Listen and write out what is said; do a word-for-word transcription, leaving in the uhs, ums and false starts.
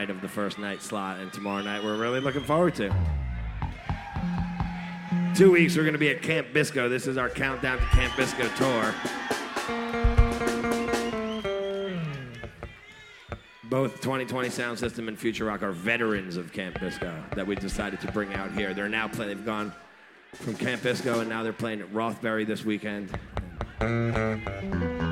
night of the first night slot, and tomorrow night we're really looking forward to. Two weeks we're going to be at Camp Bisco. This is our countdown to Camp Bisco tour. Both twenty twenty Sound System and Future Rock are veterans of Camp Bisco that we decided to bring out here. They're now playing, they've gone from Camp Bisco and now they're playing at Rothbury this weekend.